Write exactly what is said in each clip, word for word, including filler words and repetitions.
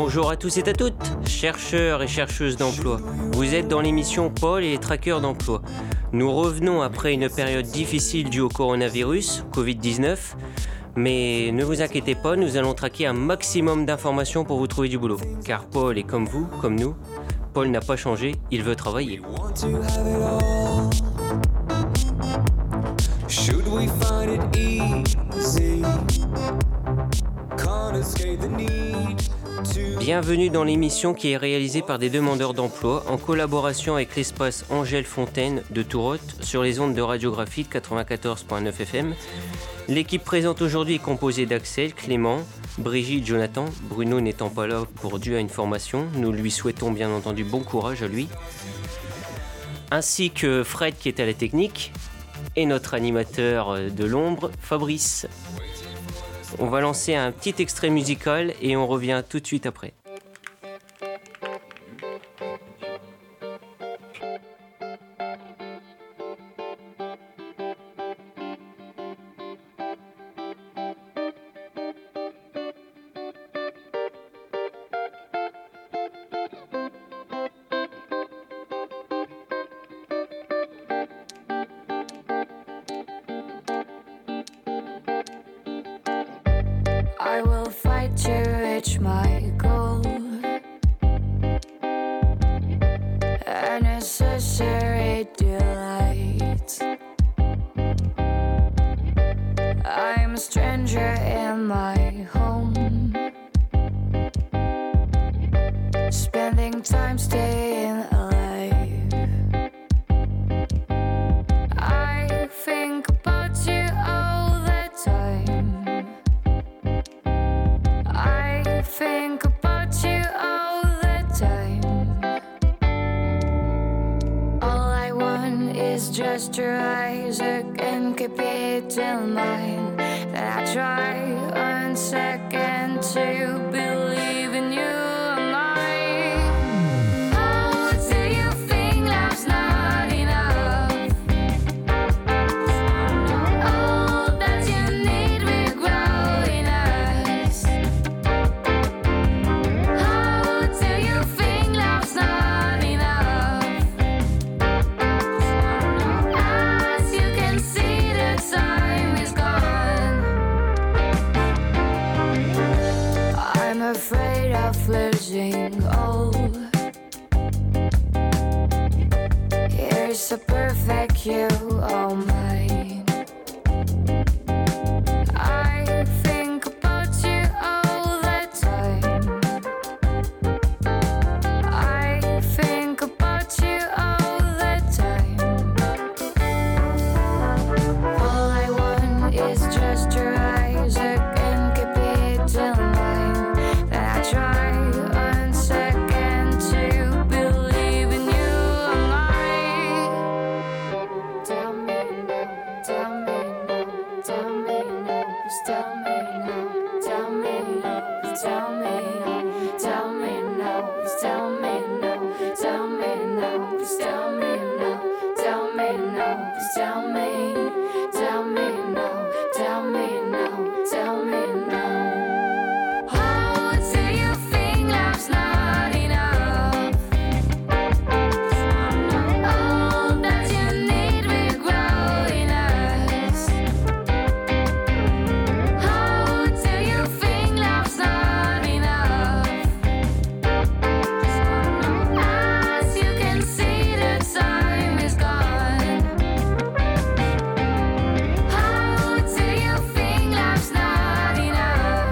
Bonjour à tous et à toutes, chercheurs et chercheuses d'emploi. Vous êtes dans l'émission Paul et les traqueurs d'emploi. Nous revenons après une période difficile due au coronavirus, covid dix-neuf. Mais ne vous inquiétez pas, nous allons traquer un maximum d'informations pour vous trouver du boulot. Car Paul est comme vous, comme nous. Paul n'a pas changé, il veut travailler. Should we find it easy? Can't escape the need to... Bienvenue dans l'émission qui est réalisée par des demandeurs d'emploi en collaboration avec l'espace Angèle Fontaine de Tourotte sur les ondes de radiographie de quatre-vingt-quatorze virgule neuf F M. L'équipe présente aujourd'hui est composée d'Axel, Clément, Brigitte, Jonathan, Bruno n'étant pas là pour dû à une formation. Nous lui souhaitons bien entendu bon courage à lui. Ainsi que Fred qui est à la technique et notre animateur de l'ombre, Fabrice. On va lancer un petit extrait musical et on revient tout de suite après. I will fight to reach my goal. A necessary delight. I'm a stranger in my home, spending time staying alive. I think about you all the time. I think about you all the time. All I want is just to rise up and keep it in mind. Then I try one second to believe in you and I. Oh, do you think love's not enough? All that you need will grow in us. Afraid of losing all. Here's a perfect you, all mine. I think about you all the time. I think about you all the time. All I want is just to rise up and keep it in mind. Try one second to believe in you and I. Tell me now, tell me now, tell me now, please tell me now, tell me now, please tell me now, tell me now, please tell me now, tell me now, please tell me now, tell me now, please tell me, tell me now, tell me now, tell me now. Not enough. All that you need will grow in us. How do you think love's not enough? As you can see, the time is gone. How do you think love's not enough?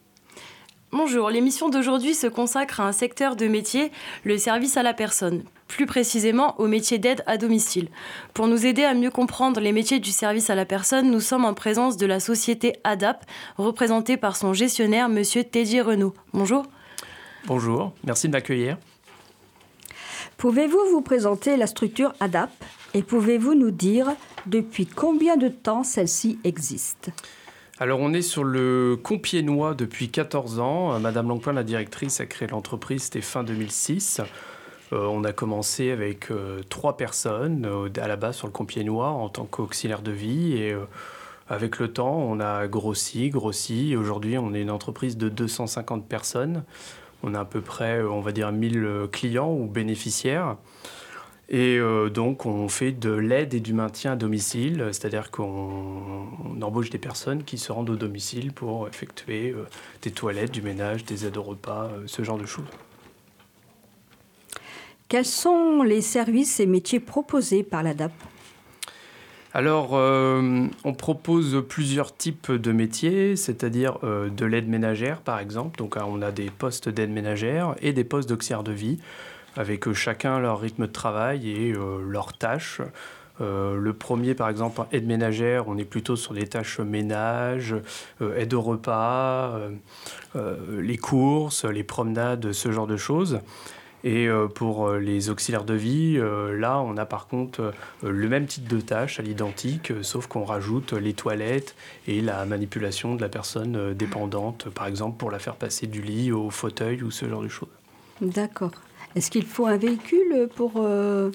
Bonjour, l'émission d'aujourd'hui se consacre à un secteur de métier, le service à la personne. plus précisément au métier d'aide à domicile. Pour nous aider à mieux comprendre les métiers du service à la personne, nous sommes en présence de la société A D A P, représentée par son gestionnaire, monsieur Teddy Renaud. Bonjour. Bonjour, merci de m'accueillir. Pouvez-vous vous présenter la structure A D A P et pouvez-vous nous dire depuis combien de temps celle-ci existe ? Alors, on est sur le Compiègnois depuis quatorze ans. Madame Langpoint, la directrice, a créé l'entreprise, c'était fin deux mille six. Euh, on a commencé avec euh, trois personnes euh, à la base sur le Compiègnois en tant qu'auxiliaire de vie. Et euh, avec le temps, on a grossi, grossi. Et aujourd'hui, on est une entreprise de deux cent cinquante personnes. On a à peu près, on va dire, mille clients ou bénéficiaires. Et euh, donc, on fait de l'aide et du maintien à domicile, c'est-à-dire qu'on on embauche des personnes qui se rendent au domicile pour effectuer euh, des toilettes, du ménage, des aides au repas, euh, ce genre de choses. Quels sont les services et métiers proposés par l'A D A P ? Alors, euh, on propose plusieurs types de métiers, c'est-à-dire euh, de l'aide ménagère, par exemple. Donc, on a des postes d'aide ménagère et des postes d'auxiliaire de vie, avec euh, chacun leur rythme de travail et euh, leurs tâches. Euh, le premier, par exemple, aide ménagère, on est plutôt sur des tâches ménage, euh, aide au repas, euh, euh, les courses, les promenades, ce genre de choses. Et euh, pour euh, les auxiliaires de vie, euh, là, on a par contre euh, le même type de tâche à l'identique, euh, sauf qu'on rajoute les toilettes et la manipulation de la personne euh, dépendante, par exemple, pour la faire passer du lit au fauteuil ou ce genre de choses. D'accord. Est-ce qu'il faut un véhicule pour... Euh...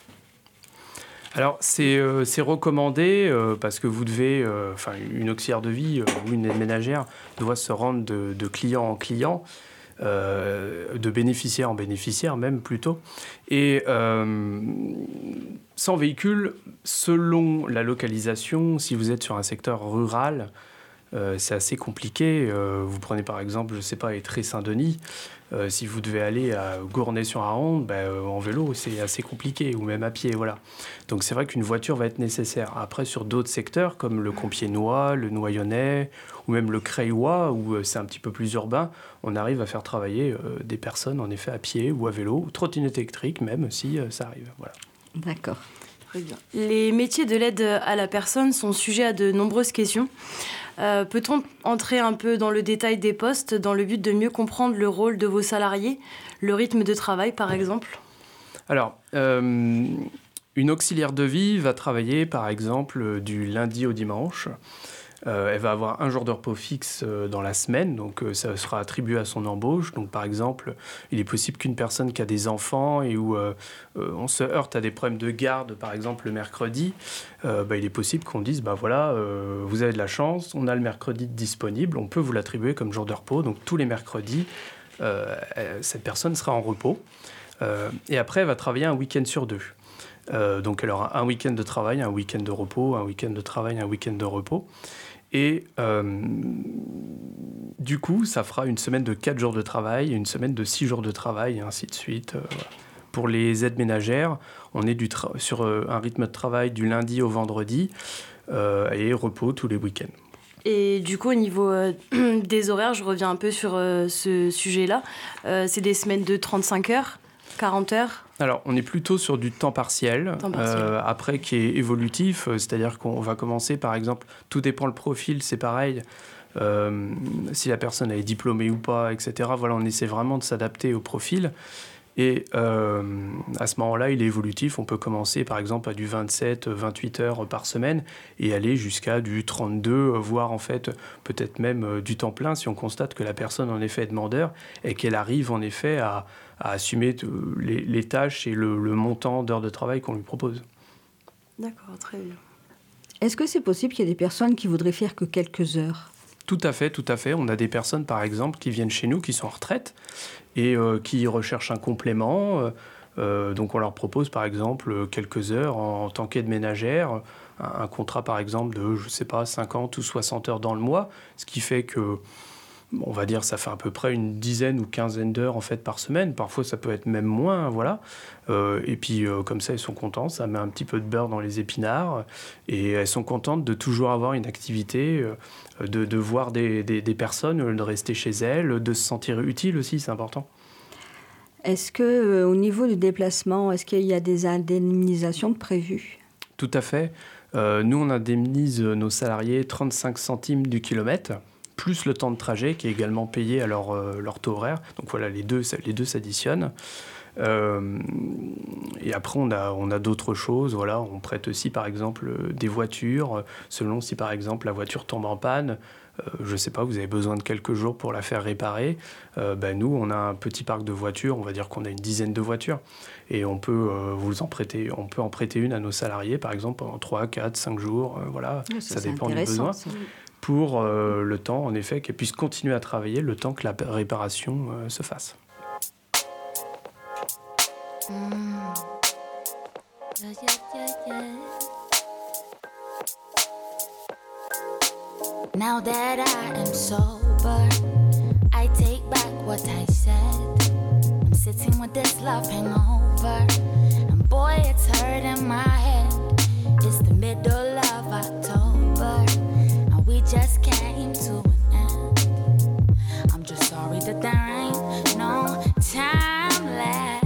Alors, c'est, euh, c'est recommandé euh, parce que vous devez... Enfin, euh, une auxiliaire de vie euh, ou une aide ménagère doit se rendre de, de client en client, euh, de bénéficiaire en bénéficiaire même plutôt. Et euh, sans véhicule, selon la localisation, si vous êtes sur un secteur rural, euh, c'est assez compliqué. Euh, vous prenez par exemple, je ne sais pas, Étré-Saint-Denis. Euh, si vous devez aller à Gournay-sur-Aronde, ben, euh, en vélo, c'est assez compliqué, ou même à pied, voilà. Donc c'est vrai qu'une voiture va être nécessaire. Après, sur d'autres secteurs, comme le Compiègnois, le Noyonnais, ou même le Creillois, où euh, c'est un petit peu plus urbain, on arrive à faire travailler euh, des personnes, en effet, à pied ou à vélo, ou trottinette électrique même, si euh, ça arrive, voilà. D'accord. Très bien. Les métiers de l'aide à la personne sont sujets à de nombreuses questions. Euh, peut-on entrer un peu dans le détail des postes dans le but de mieux comprendre le rôle de vos salariés, le rythme de travail par exemple ? Alors, euh, une auxiliaire de vie va travailler par exemple du lundi au dimanche. Euh, elle va avoir un jour de repos fixe euh, dans la semaine, donc euh, ça sera attribué à son embauche. Donc par exemple, il est possible qu'une personne qui a des enfants et où euh, euh, on se heurte à des problèmes de garde, par exemple le mercredi, euh, bah, il est possible qu'on dise, bah voilà, euh, vous avez de la chance, on a le mercredi disponible, on peut vous l'attribuer comme jour de repos. Donc tous les mercredis, euh, cette personne sera en repos. Euh, et après, elle va travailler un week-end sur deux. Euh, donc elle aura un week-end de travail, un week-end de repos, un week-end de travail, un week-end de repos. Et euh, du coup, ça fera une semaine de quatre jours de travail, une semaine de six jours de travail, et ainsi de suite. Euh, voilà. Pour les aides ménagères, on est du tra- sur euh, un rythme de travail du lundi au vendredi euh, et repos tous les week-ends. Et du coup, au niveau euh, des horaires, je reviens un peu sur euh, ce sujet-là. Euh, c'est des semaines de trente-cinq heures, quarante heures ? Alors, on est plutôt sur du temps partiel, temps partiel. Euh, après qui est évolutif, euh, c'est-à-dire qu'on va commencer, par exemple, tout dépend le profil, c'est pareil, euh, si la personne est diplômée ou pas, et cetera. Voilà, on essaie vraiment de s'adapter au profil. Et euh, à ce moment-là, il est évolutif. On peut commencer, par exemple, à du vingt-sept, vingt-huit heures par semaine et aller jusqu'à du trente-deux, voire en fait peut-être même euh, du temps plein si on constate que la personne en effet est demandeur et qu'elle arrive en effet à, à assumer les, les tâches et le, le montant d'heures de travail qu'on lui propose. D'accord, très bien. Est-ce que c'est possible qu'il y ait des personnes qui voudraient faire que quelques heures ? Tout à fait, tout à fait. On a des personnes, par exemple, qui viennent chez nous, qui sont en retraite et euh, qui recherchent un complément. Euh, euh, donc, on leur propose, par exemple, quelques heures en, en tant qu'aide ménagère, un, un contrat, par exemple, de, je ne sais pas, cinquante ou soixante heures dans le mois, ce qui fait que, on va dire, ça fait à peu près une dizaine ou quinzaine d'heures, en fait, par semaine. Parfois, ça peut être même moins, voilà. Euh, et puis, euh, comme ça, elles sont contentes. Ça met un petit peu de beurre dans les épinards. Et elles sont contentes de toujours avoir une activité, euh, de, de voir des, des, des personnes, de rester chez elles, de se sentir utile aussi, c'est important. est-ce que euh, au niveau du déplacement, est-ce qu'il y a des indemnisations prévues? Tout à fait. Euh, nous, on indemnise nos salariés trente-cinq centimes du kilomètre, plus le temps de trajet qui est également payé à leur, euh, leur taux horaire. Donc voilà, les deux, les deux s'additionnent. Euh, et après, on a, on a d'autres choses. Voilà, on prête aussi, par exemple, des voitures, selon si, par exemple, la voiture tombe en panne. Euh, je ne sais pas, vous avez besoin de quelques jours pour la faire réparer. Euh, ben nous, on a un petit parc de voitures. On va dire qu'on a une dizaine de voitures. Et on peut, euh, vous en prêter, on peut en prêter une à nos salariés, par exemple, pendant trois, quatre, cinq jours. Euh, voilà, Ouais, ça, ça c'est dépend du besoin. ça. Pour euh, le temps, en effet, qu'elle puisse continuer à travailler le temps que la réparation euh, se fasse. Mm. Yeah, yeah, yeah, yeah. Now that I am sober, I take back what I said. I'm sitting with this love hangover, and boy, it's hurting my head. It's the middle of October, and we just came to an end. I'm just sorry that there ain't no time left.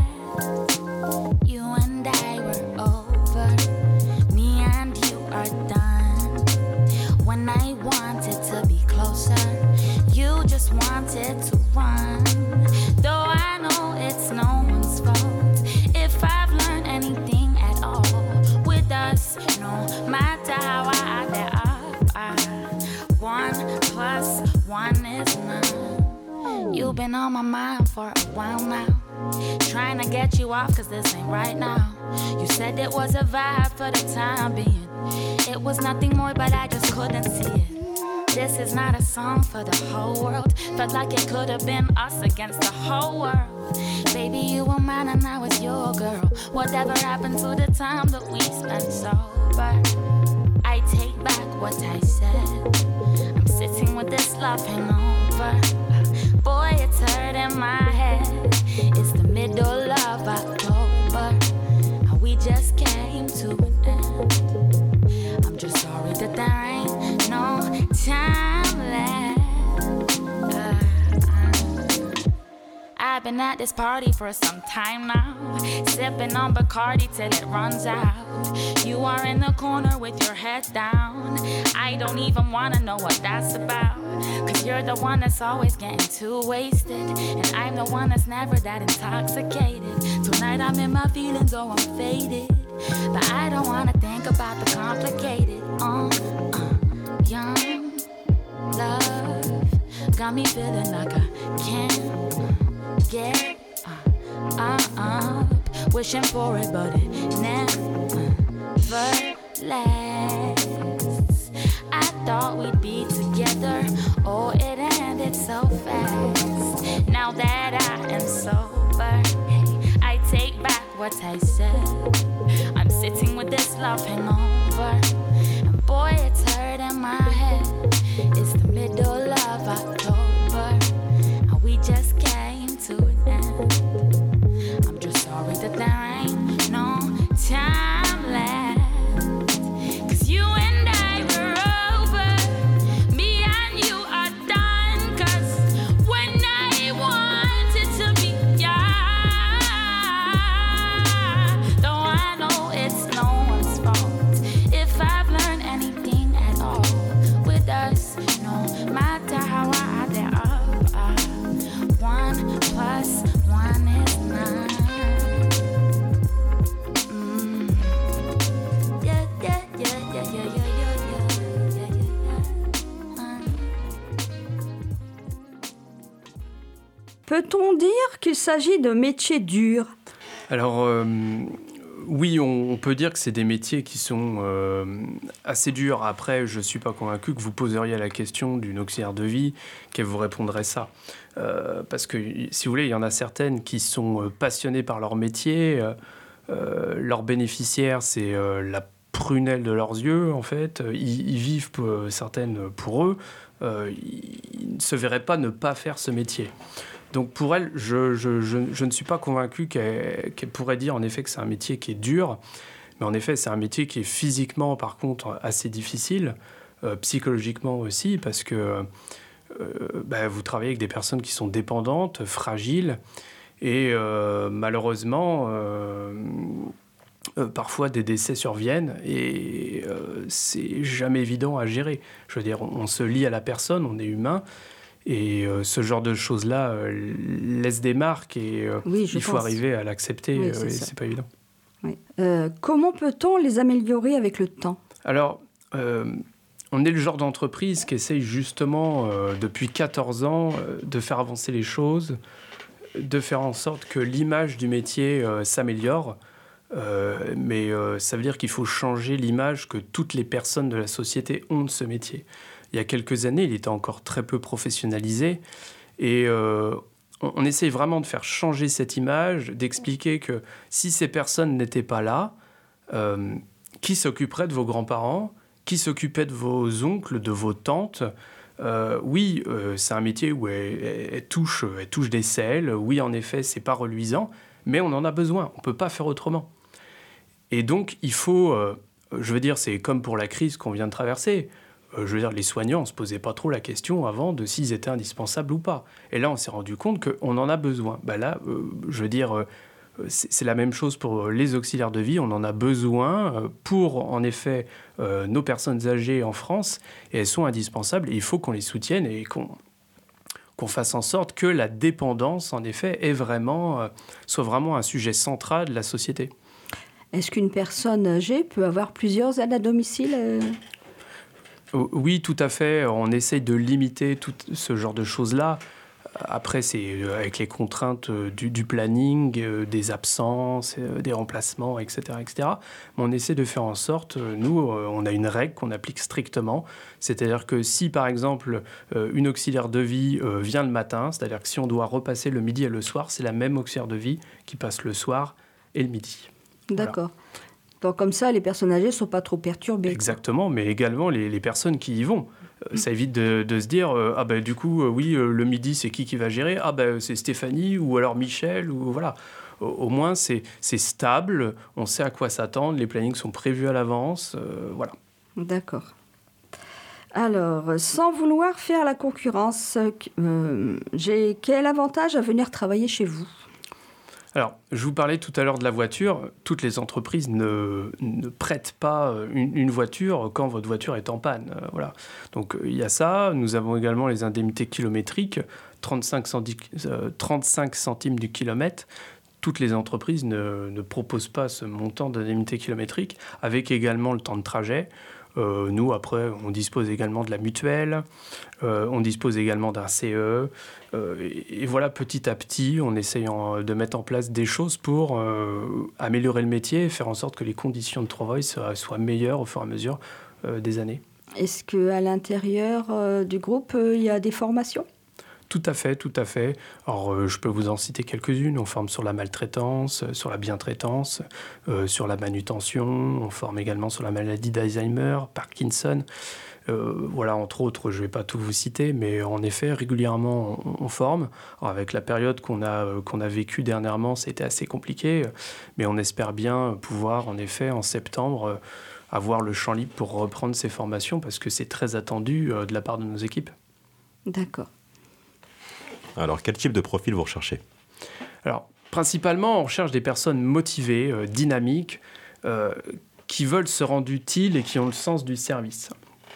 You and I were over, me and you are done. When I wanted to be closer, you just wanted to run. Though I know it's no one's fault, if I've learned anything at all with us, no matter how I add it up, I, one plus one is none. You've been on my mind for a while now, trying to get you off cause this ain't right now. You said it was a vibe for the time being. It was nothing more but I just couldn't see it. This is not a song for the whole world. Felt like it could have been us against the whole world. Baby, you were mine and I was your girl. Whatever happened to the time that we spent sober? I take back what I said. I'm sitting with this love hangover. Boy, it's hurting my head. It's the middle of October, and we just came to an end. I'm just sorry that there ain't no time left. Uh, uh. I've been at this party for some time now, sipping on Bacardi till it runs out. You are in the corner with your head down. I don't even wanna know what that's about, cause you're the one that's always getting too wasted, and I'm the one that's never that intoxicated. Tonight I'm in my feelings, oh I'm faded, but I don't wanna think about the complicated. Uh, uh, young love got me feeling like I can't get uh, uh, up. Wishing for it, but it never lasts. I thought we'd be together, oh it ended so fast. Now that I am sober, hey, I take back what I said. I'm sitting with this love hangover, and boy it's hurting my head. It's the middle of October, and we just came to an end. I'm just sorry that there ain't no time left, cause you and I were over, me and you are done. Cause when I wanted to be young, though I know it's no one's fault, if I've learned anything at all with us, no matter how I add it up, uh, one plus one is nine. Mm. Yeah, yeah, yeah, yeah, yeah, yeah, yeah, yeah, yeah, yeah. Uh. Peut-on dire qu'il s'agit de métiers durs? Alors, euh, oui, on, on peut dire que c'est des métiers qui sont euh, assez durs. Après, je ne suis pas convaincu que vous poseriez la question d'une auxiliaire de vie, qu'elle vous répondrait ça. Euh, parce que, si vous voulez, il y en a certaines qui sont passionnées par leur métier. Euh, leurs bénéficiaires, c'est euh, la prunelle de leurs yeux, en fait. Ils, ils vivent, pour, certaines, pour eux. Euh, ils ne se verraient pas ne pas faire ce métier. Donc pour elle, je, je, je, je ne suis pas convaincu qu'elle, qu'elle pourrait dire en effet que c'est un métier qui est dur, mais en effet c'est un métier qui est physiquement par contre assez difficile, euh, psychologiquement aussi, parce que euh, bah, vous travaillez avec des personnes qui sont dépendantes, fragiles, Et euh, malheureusement, euh, euh, parfois des décès surviennent et euh, c'est jamais évident à gérer. Je veux dire, on, on se lie à la personne, on est humain. Et euh, ce genre de choses-là euh, laisse des marques et euh, oui, il faut pense. arriver à l'accepter oui, euh, c'est et ça. c'est pas évident. Oui. Euh, comment peut-on les améliorer avec le temps ? Alors, euh, on est le genre d'entreprise qui essaye justement euh, depuis quatorze ans euh, de faire avancer les choses, de faire en sorte que l'image du métier euh, s'améliore. Euh, mais euh, ça veut dire qu'il faut changer l'image que toutes les personnes de la société ont de ce métier. Il y a quelques années, il était encore très peu professionnalisé et euh, on, on essaye vraiment de faire changer cette image, d'expliquer que si ces personnes n'étaient pas là, euh, qui s'occuperait de vos grands-parents, qui s'occupait de vos oncles, de vos tantes. Euh, oui, euh, c'est un métier où elle, elle, elle, touche, elle touche des selles. Oui, en effet, c'est pas reluisant, mais on en a besoin. On peut pas faire autrement. Et donc, il faut... Euh, je veux dire, c'est comme pour la crise qu'on vient de traverser. Euh, je veux dire, les soignants ne se posaient pas trop la question avant de s'ils étaient indispensables ou pas. Et là, on s'est rendu compte qu'on en a besoin. Ben là, euh, je veux dire... Euh, c'est la même chose pour les auxiliaires de vie. On en a besoin pour, en effet, euh, nos personnes âgées en France. Et elles sont indispensables. Et il faut qu'on les soutienne et qu'on, qu'on fasse en sorte que la dépendance, en effet, est vraiment, euh, soit vraiment un sujet central de la société. Est-ce qu'une personne âgée peut avoir plusieurs aides à domicile euh... Oui, tout à fait. On essaye de limiter tout ce genre de choses-là. Après, c'est avec les contraintes du, du planning, euh, des absences, euh, des remplacements, et cetera, et cetera. Mais on essaie de faire en sorte, nous, euh, on a une règle qu'on applique strictement. C'est-à-dire que si, par exemple, euh, une auxiliaire de vie euh, vient le matin, c'est-à-dire que si on doit repasser le midi et le soir, c'est la même auxiliaire de vie qui passe le soir et le midi. D'accord. Voilà. Donc comme ça, les personnes âgées ne sont pas trop perturbées. Exactement, quoi. Mais également les, les personnes qui y vont. Ça évite de, de se dire euh, ah ben du coup euh, oui euh, le midi c'est qui qui va gérer, ah ben c'est Stéphanie ou alors Michel ou voilà. Au, au moins c'est c'est stable, on sait à quoi s'attendre, les plannings sont prévus à l'avance, euh, voilà. D'accord. Alors sans vouloir faire la concurrence, euh, j'ai quel avantage à venir travailler chez vous ? Alors, je vous parlais tout à l'heure de la voiture. Toutes les entreprises ne, ne prêtent pas une, une voiture quand votre voiture est en panne. Euh, voilà. Donc, il y a ça. Nous avons également les indemnités kilométriques, trente-cinq centimes du kilomètre. Toutes les entreprises ne, ne proposent pas ce montant d'indemnité kilométrique, avec également le temps de trajet. Euh, nous, après, on dispose également de la mutuelle, euh, on dispose également d'un C E. Euh, et, et voilà, petit à petit, on essaye en, de mettre en place des choses pour euh, améliorer le métier et faire en sorte que les conditions de travail soient, soient meilleures au fur et à mesure euh, des années. Est-ce qu'à l'intérieur euh, du groupe, il euh, y a des formations ? Tout à fait, tout à fait. Alors, euh, je peux vous en citer quelques-unes. On forme sur la maltraitance, euh, sur la bientraitance, euh, sur la manutention. On forme également sur la maladie d'Alzheimer, Parkinson. Euh, voilà, entre autres, je ne vais pas tout vous citer, mais en effet, régulièrement, on, on forme. Alors, avec la période qu'on a, euh, qu'on a vécue dernièrement, c'était assez compliqué, mais on espère bien pouvoir, en effet, en septembre, euh, avoir le champ libre pour reprendre ces formations, parce que c'est très attendu euh, de la part de nos équipes. D'accord. Alors, quel type de profil vous recherchez ? Alors, principalement, on recherche des personnes motivées, euh, dynamiques, euh, qui veulent se rendre utiles et qui ont le sens du service.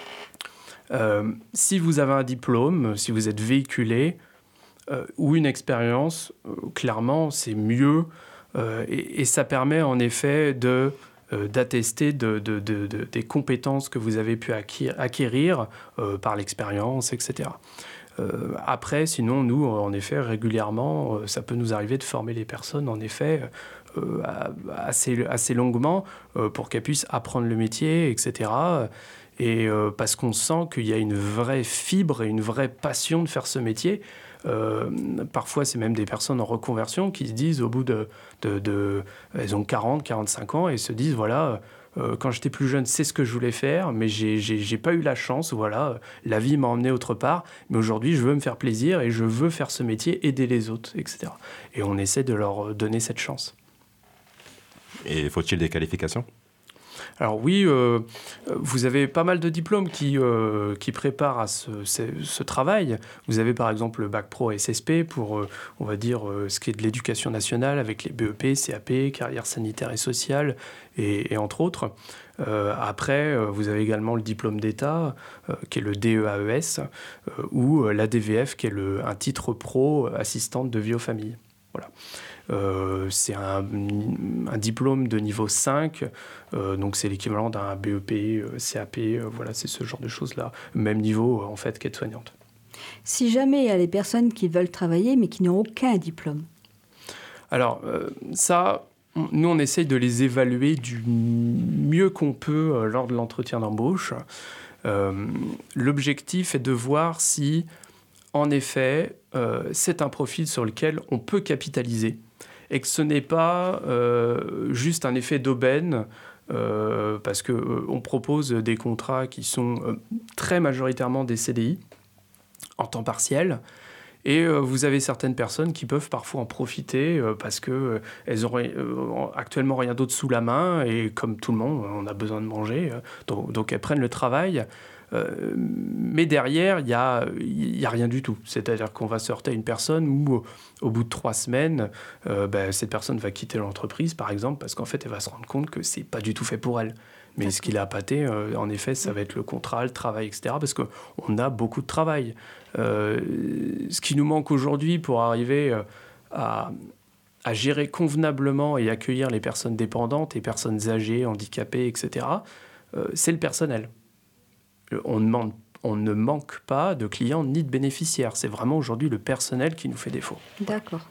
Euh, si vous avez un diplôme, si vous êtes véhiculé euh, ou une expérience, euh, clairement, c'est mieux. Euh, et, et ça permet en effet de, euh, d'attester de, de, de, de, des compétences que vous avez pu acquérir, acquérir euh, par l'expérience, et cetera. Euh, après, sinon, nous, en effet, régulièrement, euh, ça peut nous arriver de former les personnes, en effet, euh, assez, assez longuement euh, pour qu'elles puissent apprendre le métier, et cetera. Et euh, parce qu'on sent qu'il y a une vraie fibre et une vraie passion de faire ce métier. Euh, parfois, c'est même des personnes en reconversion qui se disent, au bout de... de, de elles ont quarante, quarante-cinq ans et se disent, voilà... Euh, quand j'étais plus jeune, c'est ce que je voulais faire, mais j'ai, j'ai, j'ai pas eu la chance, voilà, la vie m'a emmené autre part, mais aujourd'hui, je veux me faire plaisir et je veux faire ce métier, aider les autres, et cetera. Et on essaie de leur donner cette chance. Et faut-il des qualifications ? Alors oui, euh, vous avez pas mal de diplômes qui, euh, qui préparent à ce, ce, ce travail. Vous avez par exemple le bac pro S S P pour, euh, on va dire, euh, ce qui est de l'éducation nationale avec les B E P, C A P, carrière sanitaire et sociale, et, et entre autres. Euh, après, euh, vous avez également le diplôme d'État, euh, qui est le D E A E S, euh, ou l'A D V F, qui est le, un titre pro assistante de vie aux familles. Voilà. Euh, c'est un, un diplôme de niveau cinq, euh, donc c'est l'équivalent d'un B E P, euh, C A P, euh, voilà, c'est ce genre de choses-là. Même niveau, euh, en fait, qu'aide-soignante. Si jamais il y a des personnes qui veulent travailler, mais qui n'ont aucun diplôme. Alors, euh, ça, on, nous, on essaye de les évaluer du mieux qu'on peut euh, lors de l'entretien d'embauche. Euh, l'objectif est de voir si, en effet, euh, c'est un profil sur lequel on peut capitaliser et que ce n'est pas euh, juste un effet d'aubaine, euh, parce qu'on euh, propose des contrats qui sont euh, très majoritairement des C D I en temps partiel. Et euh, vous avez certaines personnes qui peuvent parfois en profiter euh, parce qu'elles euh, n'ont euh, actuellement rien d'autre sous la main. Et comme tout le monde, on a besoin de manger. Euh, donc, donc elles prennent le travail. Euh, mais derrière, il n'y a, y a rien du tout. C'est-à-dire qu'on va se heurter à une personne où, au bout de trois semaines, euh, ben, cette personne va quitter l'entreprise, par exemple, parce qu'en fait, elle va se rendre compte que ce n'est pas du tout fait pour elle. Mais ce qu'il a appâté, euh, en effet, ça va être le contrat, le travail, et cetera. Parce qu'on a beaucoup de travail. Euh, ce qui nous manque aujourd'hui pour arriver euh, à, à gérer convenablement et accueillir les personnes dépendantes, les personnes âgées, handicapées, et cetera, euh, c'est le personnel. On ne, manque, on ne manque pas de clients ni de bénéficiaires. C'est vraiment aujourd'hui le personnel qui nous fait défaut. D'accord.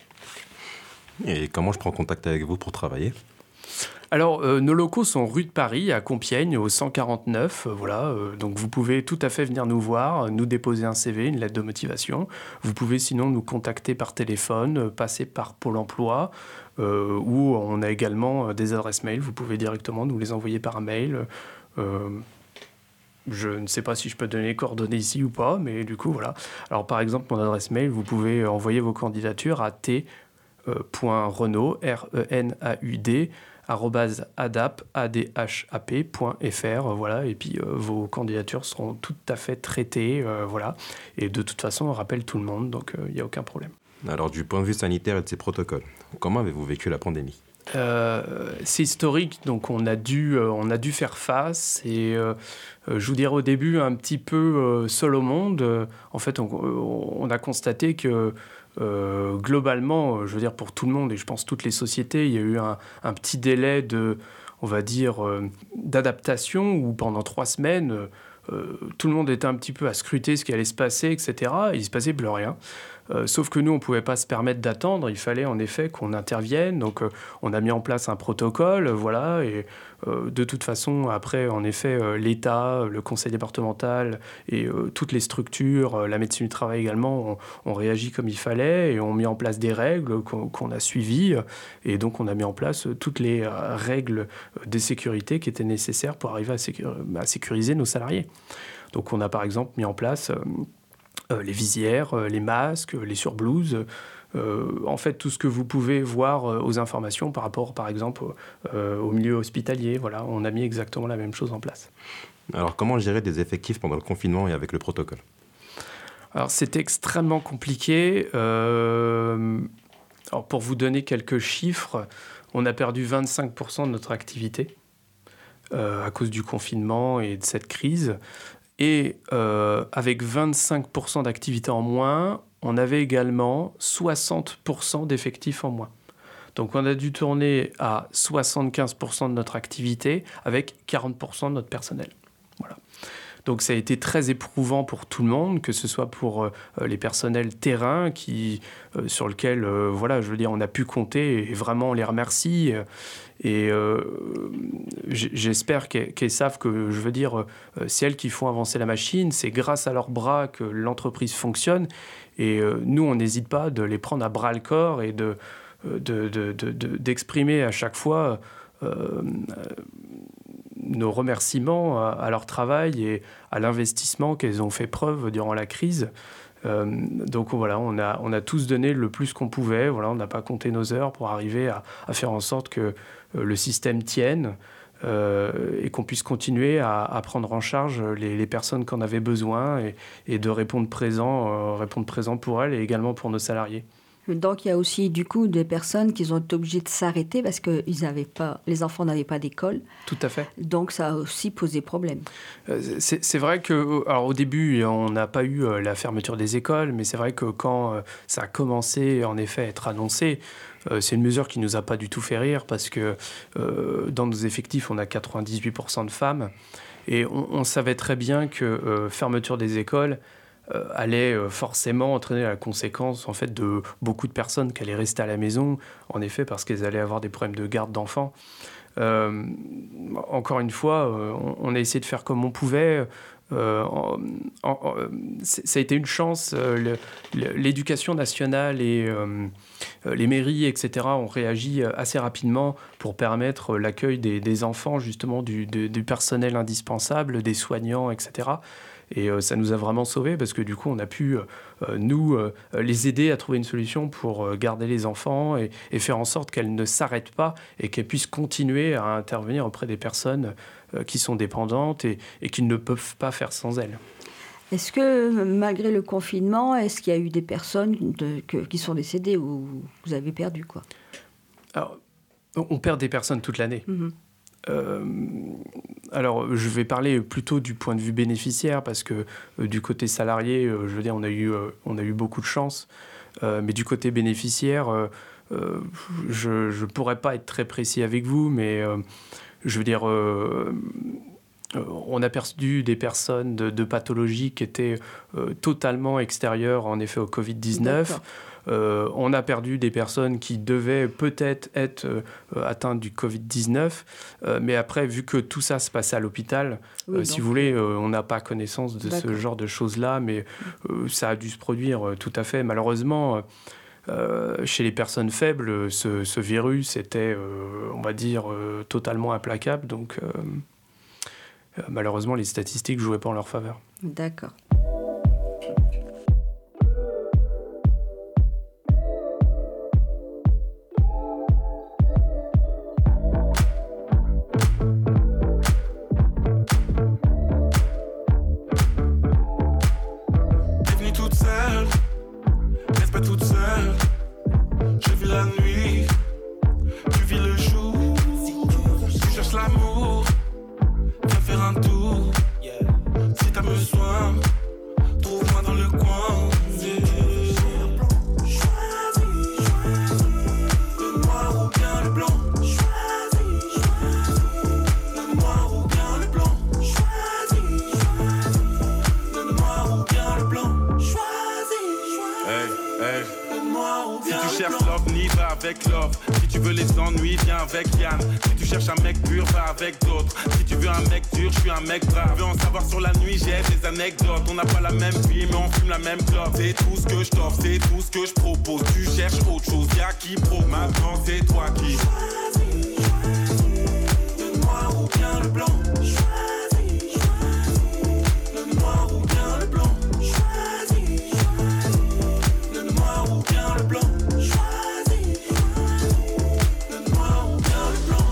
Et comment je prends contact avec vous pour travailler ? Alors, euh, nos locaux sont rue de Paris, à Compiègne, au cent quarante-neuf. Euh, voilà, euh, donc vous pouvez tout à fait venir nous voir, nous déposer un C V, une lettre de motivation. Vous pouvez sinon nous contacter par téléphone, euh, passer par Pôle emploi, euh, ou on a également euh, des adresses mail. Vous pouvez directement nous les envoyer par mail. Euh, Je ne sais pas si je peux donner les coordonnées ici ou pas, mais du coup, voilà. Alors, par exemple, mon adresse mail, vous pouvez envoyer vos candidatures à t.renaud, R E N A U D, arobase adap, A D H A P point F R, voilà. Et puis, euh, vos candidatures seront tout à fait traitées, euh, voilà. Et de toute façon, on rappelle tout le monde, donc il euh, n'y a aucun problème. Alors, du point de vue sanitaire et de ces protocoles, comment avez-vous vécu la pandémie ? Euh, c'est historique, donc on a dû, euh, on a dû faire face et euh, euh, je vous dirais au début un petit peu euh, seul au monde. Euh, en fait, on, on a constaté que euh, globalement, je veux dire pour tout le monde et je pense toutes les sociétés, il y a eu un, un petit délai de, on va dire, euh, d'adaptation où pendant trois semaines, euh, tout le monde était un petit peu à scruter ce qui allait se passer, et cetera. Et il se passait plus rien. Euh, sauf que nous, on ne pouvait pas se permettre d'attendre. Il fallait en effet qu'on intervienne. Donc, euh, on a mis en place un protocole, euh, voilà. Et euh, de toute façon, après, en effet, euh, l'État, le conseil départemental et euh, toutes les structures, euh, la médecine du travail également, ont, ont réagi comme il fallait et ont mis en place des règles qu'on, qu'on a suivies. Et donc, on a mis en place toutes les euh, règles de sécurité qui étaient nécessaires pour arriver à, sécur- à sécuriser nos salariés. Donc, on a par exemple mis en place... Euh, Euh, les visières, euh, les masques, les surblouses, euh, en fait tout ce que vous pouvez voir euh, aux informations par rapport par exemple euh, au milieu hospitalier. Voilà, on a mis exactement la même chose en place. Alors comment gérer des effectifs pendant le confinement et avec le protocole ? Alors c'est extrêmement compliqué. Euh, alors, pour vous donner quelques chiffres, on a perdu vingt-cinq pour cent de notre activité euh, à cause du confinement et de cette crise. Et euh, avec vingt-cinq pour cent d'activité en moins, on avait également soixante pour cent d'effectifs en moins. Donc on a dû tourner à soixante-quinze pour cent de notre activité avec quarante pour cent de notre personnel. Voilà. Donc ça a été très éprouvant pour tout le monde, que ce soit pour euh, les personnels terrain qui, euh, sur lesquels euh, voilà, je veux dire, on a pu compter et vraiment on les remercie. Et euh, j'espère qu'elles, qu'elles savent que, je veux dire, euh, c'est elles qui font avancer la machine. C'est grâce à leurs bras que l'entreprise fonctionne. Et euh, nous, on n'hésite pas de les prendre à bras-le-corps et de, de, de, de, de, d'exprimer à chaque fois euh, nos remerciements à, à leur travail et à l'investissement qu'elles ont fait preuve durant la crise. Euh, donc voilà, on a, on a tous donné le plus qu'on pouvait. Voilà, on n'a pas compté nos heures pour arriver à, à faire en sorte que euh, le système tienne. euh, et qu'on puisse continuer à, à prendre en charge les, les personnes qui en avaient besoin et, et de répondre présent, euh, répondre présent pour elles et également pour nos salariés. Donc il y a aussi du coup des personnes qui ont été obligées de s'arrêter parce que ils n'avaient pas, les enfants n'avaient pas d'école. Tout à fait. Donc ça a aussi posé problème. Euh, c'est, c'est vrai que, alors au début, on n'a pas eu euh, la fermeture des écoles, mais c'est vrai que quand euh, ça a commencé en effet à être annoncé, euh, c'est une mesure qui nous a pas du tout fait rire parce que euh, dans nos effectifs, on a quatre-vingt-dix-huit pour cent de femmes et on, on savait très bien que euh, fermeture des écoles Euh, allait euh, forcément entraîner la conséquence en fait, de beaucoup de personnes qui allaient rester à la maison, en effet, parce qu'elles allaient avoir des problèmes de garde d'enfants. Euh, encore une fois, euh, on, on a essayé de faire comme on pouvait. Euh, en, en, en, ça a été une chance. Euh, le, le, l'éducation nationale et euh, les mairies, et cetera, ont réagi assez rapidement pour permettre l'accueil des, des enfants, justement, du, du, du personnel indispensable, des soignants, et cetera. Et euh, ça nous a vraiment sauvés parce que du coup, on a pu, euh, nous, euh, les aider à trouver une solution pour euh, garder les enfants et, et faire en sorte qu'elles ne s'arrêtent pas et qu'elles puissent continuer à intervenir auprès des personnes euh, qui sont dépendantes et, et qui ne peuvent pas faire sans elles. Est-ce que, malgré le confinement, est-ce qu'il y a eu des personnes de, que, qui sont décédées ou vous avez perdu, quoi ? Alors, on perd des personnes toute l'année. Mm-hmm. Euh, alors, je vais parler plutôt du point de vue bénéficiaire parce que euh, du côté salarié, euh, je veux dire, on a eu, euh, on a eu beaucoup de chance. Euh, mais du côté bénéficiaire, euh, euh, je ne pourrais pas être très précis avec vous, mais euh, je veux dire, euh, euh, on a perdu des personnes de, de pathologies qui étaient euh, totalement extérieures, en effet, au covid dix-neuf. D'accord. Euh, on a perdu des personnes qui devaient peut-être être euh, atteintes du covid dix-neuf, euh, mais après, vu que tout ça se passait à l'hôpital, oui, euh, si vous voulez, euh, on n'a pas connaissance de D'accord. ce genre de choses-là, mais euh, ça a dû se produire euh, tout à fait. Malheureusement, euh, chez les personnes faibles, ce, ce virus était, euh, on va dire, euh, totalement implacable, donc euh, euh, malheureusement, les statistiques ne jouaient pas en leur faveur. D'accord. On n'a pas la même vie, mais on fume la même clope. C'est tout ce que je t'offre, c'est tout ce que je propose. Tu cherches autre chose, y'a qui propose. Maintenant, c'est toi qui choisis, choisis. Le noir ou bien le blanc. Choisis, choisis. Le noir ou bien le blanc. Choisis, choisis. Le noir ou bien le blanc. Choisis, choisis. Le noir ou bien le blanc.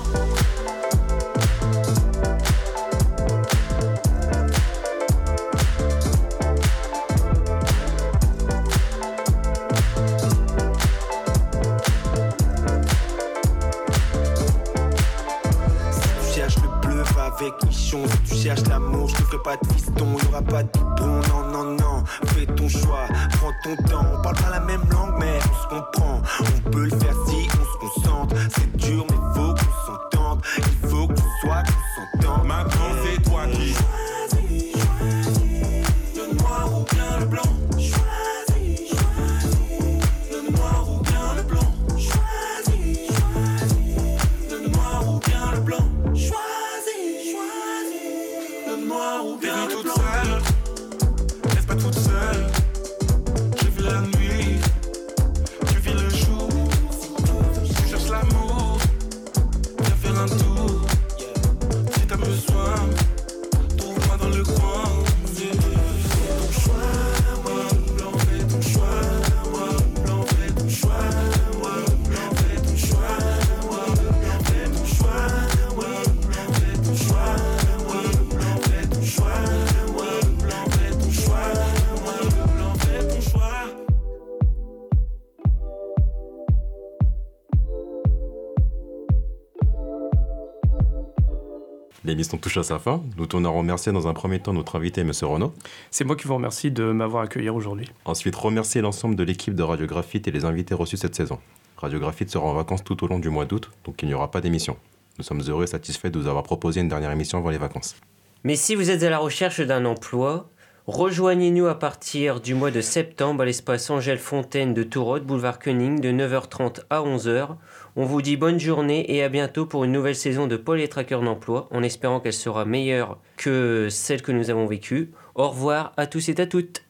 Avec Michon, si tu cherches l'amour, je te ferai pas de fiston, il y aura pas de bon, non, non, non, fais ton choix, prends ton temps, on parle pas la même langue, mais on se comprend, on peut le faire si on se concentre, c'est dur, mais faut qu'on s'entende, il faut qu'on soit, qu'on s'entende, maintenant c'est toi qui choisis, choisis, le noir ou bien le blanc, choisis, choisis, le noir ou bien le blanc, choisis, choisis, le noir ou bien le blanc, choisis. T'es venue toute seule, reste pas toute seule. Je vis la nuit, tu vis le jour. Tu cherches l'amour, viens faire un tour. L'émission touche à sa fin. Nous tenons à remercier dans un premier temps notre invité, M. Renaud. C'est moi qui vous remercie de m'avoir accueilli aujourd'hui. Ensuite, remercier l'ensemble de l'équipe de Radiographite et les invités reçus cette saison. Radiographite sera en vacances tout au long du mois d'août, donc il n'y aura pas d'émission. Nous sommes heureux et satisfaits de vous avoir proposé une dernière émission avant les vacances. Mais si vous êtes à la recherche d'un emploi, rejoignez-nous à partir du mois de septembre à l'espace Angèle Fontaine de Tourotte, boulevard Koenig, de neuf heures trente à onze heures. On vous dit bonne journée et à bientôt pour une nouvelle saison de Paul et Traqueurs d'emploi, en espérant qu'elle sera meilleure que celle que nous avons vécue. Au revoir à tous et à toutes.